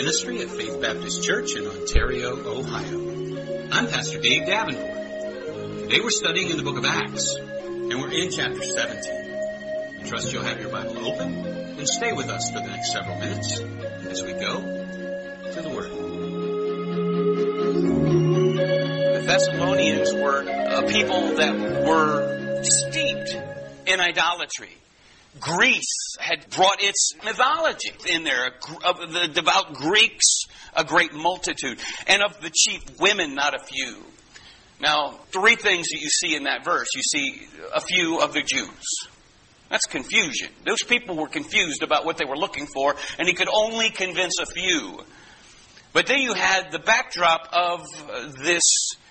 ministry at Faith Baptist Church in Ontario, Ohio. I'm Pastor Dave Davenport. Today we're studying in the book of Acts, and we're in chapter 17. I trust you'll have your Bible open and stay with us for the next several minutes as we go to the Word. The Thessalonians were a people that were steeped in idolatry. Greece had brought its mythology in there. Of the devout Greeks, a great multitude. And of the chief women, not a few. Now, three things that you see in that verse. You see a few of the Jews. That's confusion. Those people were confused about what they were looking for, and he could only convince a few. But then you had the backdrop of this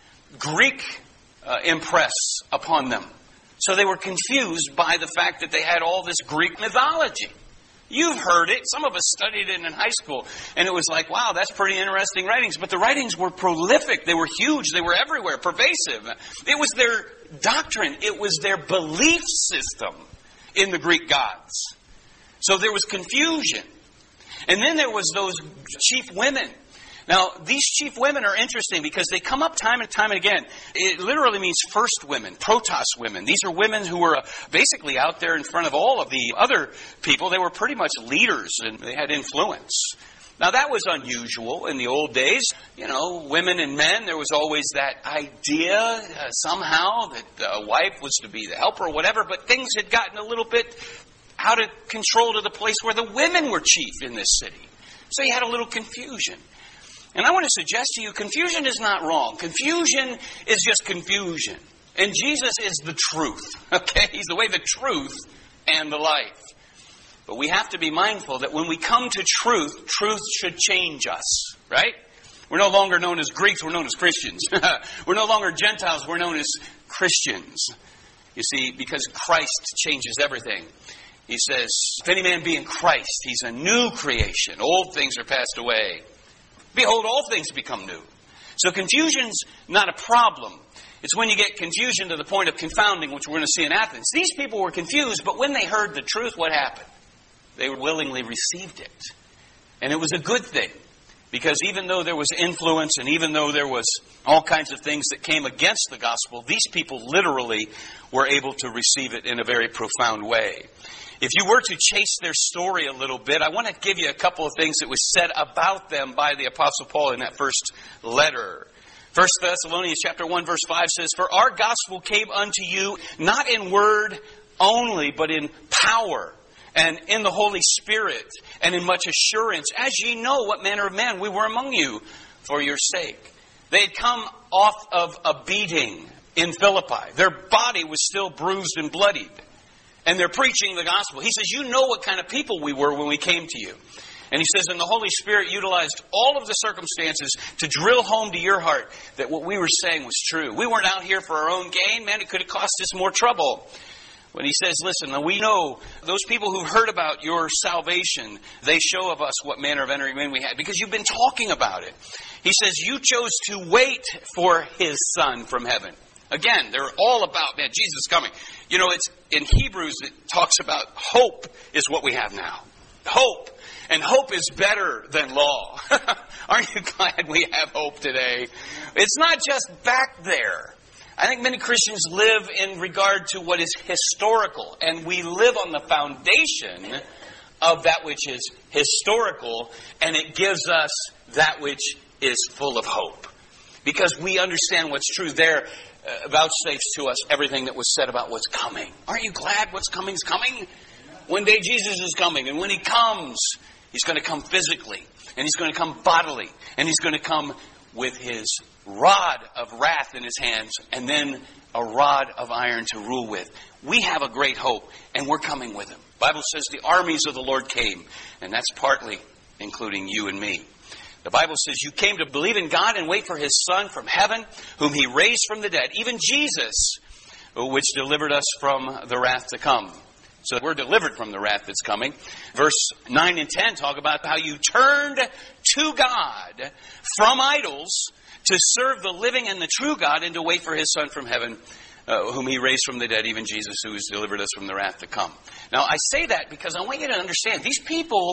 Greek impress upon them. So they were confused by the fact that they had all this Greek mythology. You've heard it. Some of us studied it in high school. And it was like, wow, that's pretty interesting writings. But the writings were prolific. They were huge. They were everywhere, pervasive. It was their doctrine. It was their belief system in the Greek gods. So there was confusion. And then there was those chief women. Now, these chief women are interesting because they come up time and time and again. It literally means first women, protos women. These are women who were basically out there in front of all of the other people. They were pretty much leaders and they had influence. Now, that was unusual in the old days. You know, women and men, there was always that idea somehow that a wife was to be the helper or whatever. But things had gotten a little bit out of control to the place where the women were chief in this city. So you had a little confusion. And I want to suggest to you, confusion is not wrong. Confusion is just confusion. And Jesus is the truth. Okay? He's the way, the truth, and the life. But we have to be mindful that when we come to truth, truth should change us. Right? We're no longer known as Greeks, we're known as Christians. We're no longer Gentiles, we're known as Christians. You see, because Christ changes everything. He says, if any man be in Christ, he's a new creation. Old things are passed away. Behold, all things become new. So confusion's not a problem. It's when you get confusion to the point of confounding, which we're going to see in Athens. These people were confused, but when they heard the truth, what happened? They willingly received it. And it was a good thing. Because even though there was influence and even though there was all kinds of things that came against the gospel, these people literally were able to receive it in a very profound way. If you were to chase their story a little bit, I want to give you a couple of things that was said about them by the Apostle Paul in that first letter. 1 Thessalonians chapter 1 verse 5 says, For our gospel came unto you not in word only, but in power and in the Holy Spirit and in much assurance, as ye know what manner of men we were among you for your sake. They had come off of a beating in Philippi. Their body was still bruised and bloodied. And they're preaching the gospel. He says, you know what kind of people we were when we came to you. And he says, and the Holy Spirit utilized all of the circumstances to drill home to your heart that what we were saying was true. We weren't out here for our own gain. Man, it could have cost us more trouble. When he says, listen, now we know those people who heard about your salvation, they show of us what manner of entering we had. Because you've been talking about it. He says, you chose to wait for his Son from heaven. Again, they're all about, man, Jesus is coming. You know, it's in Hebrews, it talks about hope is what we have now. Hope. And hope is better than law. Aren't you glad we have hope today? It's not just back there. I think many Christians live in regard to what is historical. And we live on the foundation of that which is historical. And it gives us that which is full of hope. Because we understand what's true there. Vouchsafes to us everything that was said about what's coming. Aren't you glad what's coming is coming? One day Jesus is coming, and when he comes, he's going to come physically, and he's going to come bodily, and he's going to come with his rod of wrath in his hands, and then a rod of iron to rule with. We have a great hope, and we're coming with him. The Bible says the armies of the Lord came, and that's partly including you and me. The Bible says you came to believe in God and wait for his Son from heaven, whom he raised from the dead, even Jesus, which delivered us from the wrath to come. So we're delivered from the wrath that's coming. Verse 9 and 10 talk about how you turned to God from idols to serve the living and the true God and to wait for his Son from heaven, whom he raised from the dead, even Jesus, who has delivered us from the wrath to come. Now, I say that because I want you to understand, these people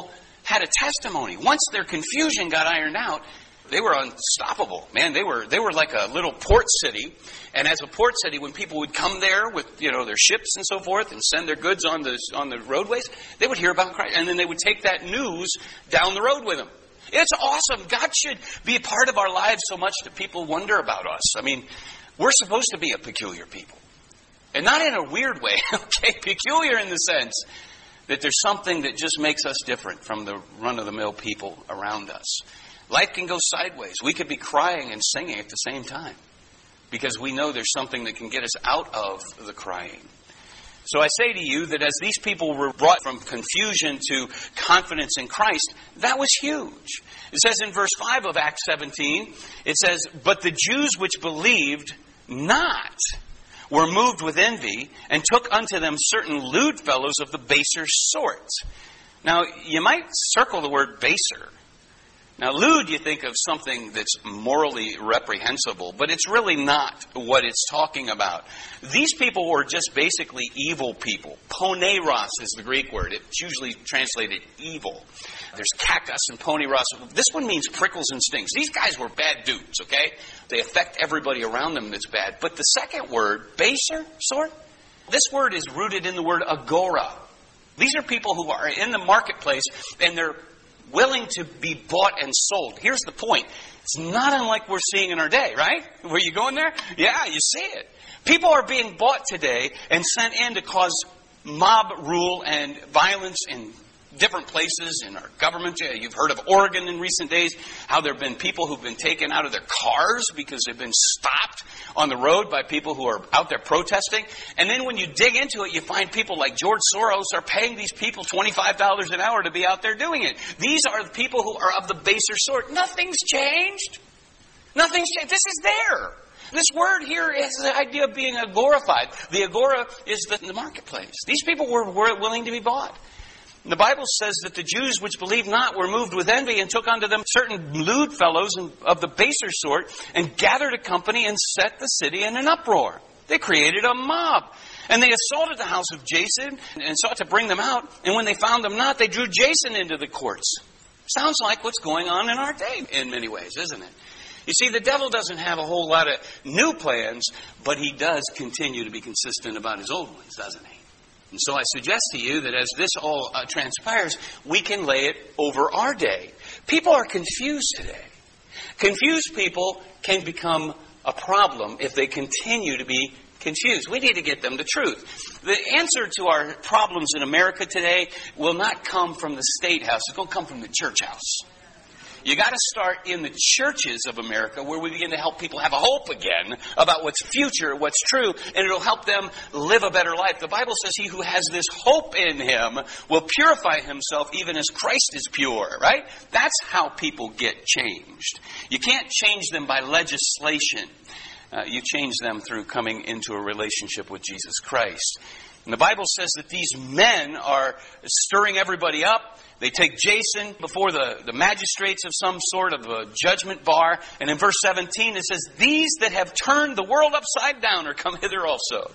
had a testimony. Once their confusion got ironed out, they were unstoppable. Man, they were like a little port city. And as a port city, when people would come there with, their ships and so forth and send their goods on the roadways, they would hear about Christ. And then they would take that news down the road with them. It's awesome. God should be a part of our lives so much that people wonder about us. I mean, we're supposed to be a peculiar people. And not in a weird way, okay? Peculiar in the sense that there's something that just makes us different from the run-of-the-mill people around us. Life can go sideways. We could be crying and singing at the same time because we know there's something that can get us out of the crying. So I say to you that as these people were brought from confusion to confidence in Christ, that was huge. It says in verse 5 of Acts 17, it says, "But the Jews which believed not were moved with envy, and took unto them certain lewd fellows of the baser sort." Now, you might circle the word baser. Now, lewd, you think of something that's morally reprehensible, but it's really not what it's talking about. These people were just basically evil people. Poneros is the Greek word. It's usually translated evil. There's cactus and poneros. This one means prickles and stings. These guys were bad dudes, okay? They affect everybody around them that's bad. But the second word, baser sort, this word is rooted in the word agora. These are people who are in the marketplace and they're willing to be bought and sold. Here's the point. It's not unlike we're seeing in our day, right? Were you going there? Yeah, you see it. People are being bought today and sent in to cause mob rule and violence in different places in our government. You've heard of Oregon in recent days, how there have been people who've been taken out of their cars because they've been stopped on the road by people who are out there protesting. And then when you dig into it, you find people like George Soros are paying these people $25 an hour to be out there doing it. These are the people who are of the baser sort. Nothing's changed. Nothing's changed. This is there. This word here is the idea of being agorified. The agora is the marketplace. These people were willing to be bought. The Bible says that the Jews which believed not were moved with envy and took unto them certain lewd fellows of the baser sort and gathered a company and set the city in an uproar. They created a mob. And they assaulted the house of Jason and sought to bring them out. And when they found them not, they drew Jason into the courts. Sounds like what's going on in our day in many ways, isn't it? You see, the devil doesn't have a whole lot of new plans, but he does continue to be consistent about his old ones, doesn't he? And so I suggest to you that as this all transpires, we can lay it over our day. People are confused today. Confused people can become a problem if they continue to be confused. We need to get them the truth. The answer to our problems in America today will not come from the State House. It's going to come from the church house. You got to start in the churches of America where we begin to help people have a hope again about what's future, what's true, and it'll help them live a better life. The Bible says he who has this hope in him will purify himself even as Christ is pure, right? That's how people get changed. You can't change them by legislation. You change them through coming into a relationship with Jesus Christ. And the Bible says that these men are stirring everybody up. They take Jason before the magistrates of some sort of a judgment bar. And in verse 17 it says, "These that have turned the world upside down are come hither also."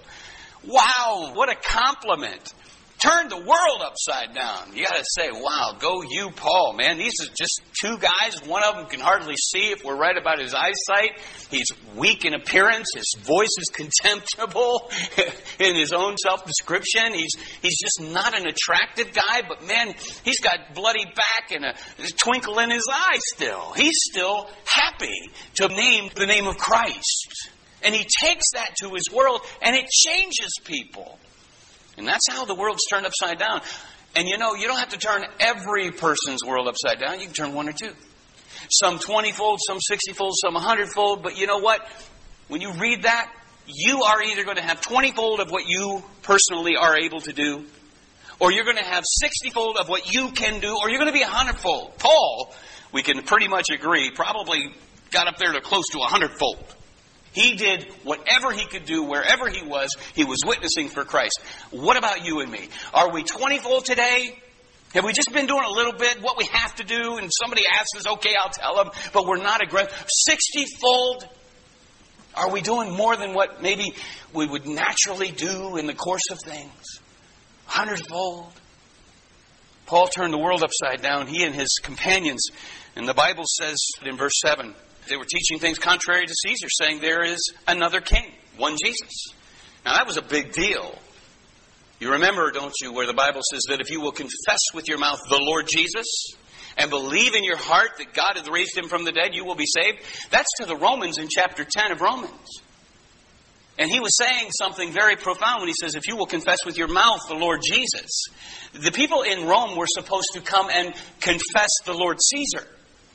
Wow, what a compliment. Turned the world upside down. You got to say, wow, go you, Paul, man. These are just two guys. One of them can hardly see if we're right about his eyesight. He's weak in appearance. His voice is contemptible in his own self-description. He's just not an attractive guy, but man, he's got bloody back and a twinkle in his eye still. He's still happy to name the name of Christ. And he takes that to his world and it changes people. And that's how the world's turned upside down. And you know, you don't have to turn every person's world upside down. You can turn one or two. Some 20-fold, some 60-fold, some 100-fold. But you know what? When you read that, you are either going to have 20-fold of what you personally are able to do, or you're going to have 60-fold of what you can do, or you're going to be 100-fold. Paul, we can pretty much agree, probably got up there to close to 100-fold. He did whatever he could do, wherever he was witnessing for Christ. What about you and me? Are we 20-fold today? Have we just been doing a little bit, what we have to do, and somebody asks us, okay, I'll tell them, but we're not aggressive. 60-fold? Are we doing more than what maybe we would naturally do in the course of things? 100-fold? Paul turned the world upside down, he and his companions. And the Bible says in verse 7, they were teaching things contrary to Caesar, saying there is another king, one Jesus. Now that was a big deal. You remember, don't you, where the Bible says that if you will confess with your mouth the Lord Jesus and believe in your heart that God hath raised him from the dead, you will be saved. That's to the Romans in chapter 10 of Romans. And he was saying something very profound when he says, if you will confess with your mouth the Lord Jesus. The people in Rome were supposed to come and confess the Lord Caesar,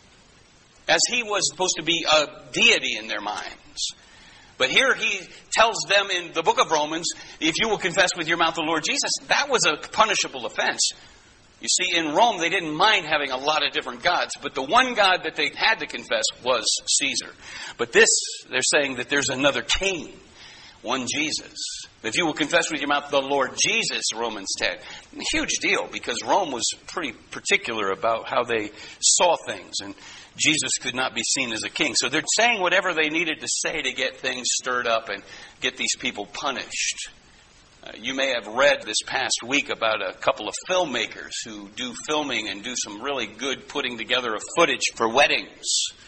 as he was supposed to be a deity in their minds. But here he tells them in the book of Romans, if you will confess with your mouth the Lord Jesus, that was a punishable offense. You see, in Rome, they didn't mind having a lot of different gods, but the one God that they had to confess was Caesar. But this, they're saying that there's another king, one Jesus. If you will confess with your mouth the Lord Jesus, Romans 10. A huge deal, because Rome was pretty particular about how they saw things, and Jesus could not be seen as a king. So they're saying whatever they needed to say to get things stirred up and get these people punished. You may have read this past week about a couple of filmmakers who do filming and do some really good putting together of footage for weddings.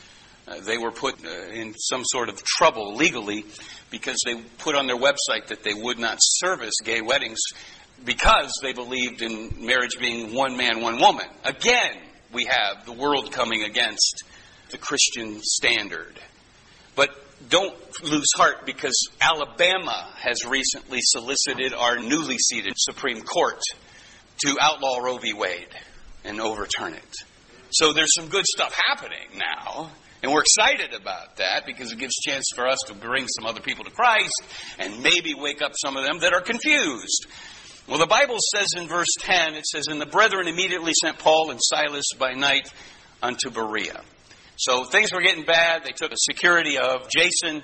They were put in some sort of trouble legally because they put on their website that they would not service gay weddings because they believed in marriage being one man, one woman. Again, we have the world coming against the Christian standard. But don't lose heart, because Alabama has recently solicited our newly seated Supreme Court to outlaw Roe v. Wade and overturn it. So there's some good stuff happening now. And we're excited about that because it gives a chance for us to bring some other people to Christ and maybe wake up some of them that are confused. Well, the Bible says in verse 10, it says, and the brethren immediately sent Paul and Silas by night unto Berea. So things were getting bad. They took the security of Jason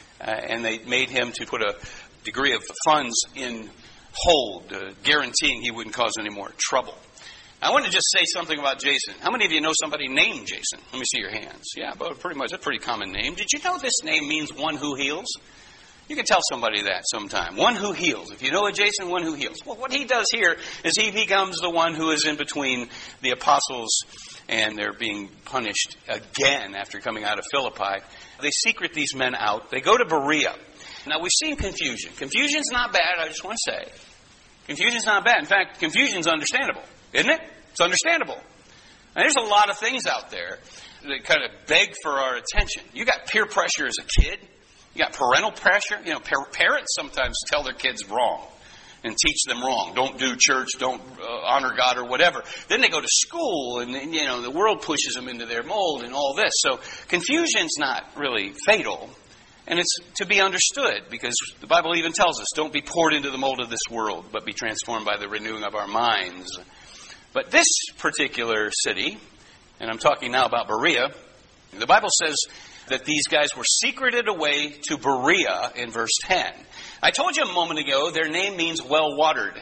and they made him to put a degree of funds in hold, guaranteeing he wouldn't cause any more trouble. I want to just say something about Jason. How many of you know somebody named Jason? Let me see your hands. Yeah, but pretty much a pretty common name. Did you know this name means one who heals? You can tell somebody that sometime. One who heals. If you know a Jason, one who heals. Well, what he does here is he becomes the one who is in between the apostles and they're being punished again after coming out of Philippi. They secret these men out. They go to Berea. Now, we've seen confusion. Confusion's not bad, I just want to say. Confusion's not bad. In fact, confusion's understandable, isn't it? It's understandable. Now, there's a lot of things out there that kind of beg for our attention. You got peer pressure as a kid. You got parental pressure. You know, parents sometimes tell their kids wrong and teach them wrong. Don't do church, don't honor God or whatever. Then they go to school and, you know, the world pushes them into their mold and all this. So confusion's not really fatal. And it's to be understood because the Bible even tells us, don't be poured into the mold of this world, but be transformed by the renewing of our minds. But this particular city, and I'm talking now about Berea, the Bible says that these guys were secreted away to Berea in verse 10. I told you a moment ago, their name means well-watered.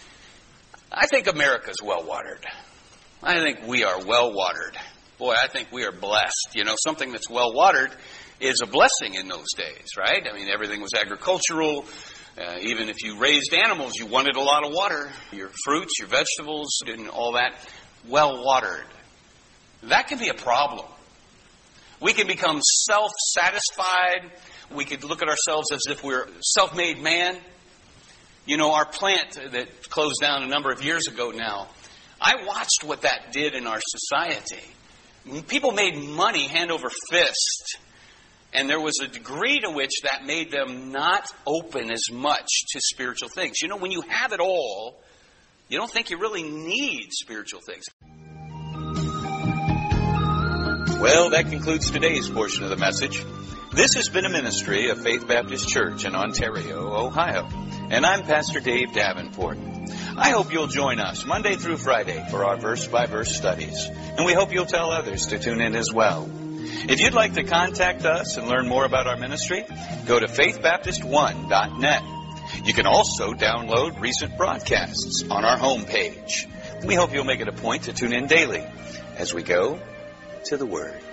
I think America's well-watered. I think we are well-watered. Boy, I think we are blessed. You know, something that's well-watered is a blessing in those days, right? I mean, everything was agricultural. Even if you raised animals, you wanted a lot of water. Your fruits, your vegetables, and all that, well-watered. That can be a problem. We can become self-satisfied. We could look at ourselves as if we're self-made man. You know, our plant that closed down a number of years ago now, I watched what that did in our society. People made money hand over fist. And there was a degree to which that made them not open as much to spiritual things. You know, when you have it all, you don't think you really need spiritual things. Well, that concludes today's portion of the message. This has been a ministry of Faith Baptist Church in Ontario, Ohio. And I'm Pastor Dave Davenport. I hope you'll join us Monday through Friday for our verse-by-verse studies. And we hope you'll tell others to tune in as well. If you'd like to contact us and learn more about our ministry, go to faithbaptist1.net. You can also download recent broadcasts on our homepage. We hope you'll make it a point to tune in daily as we go to the Word.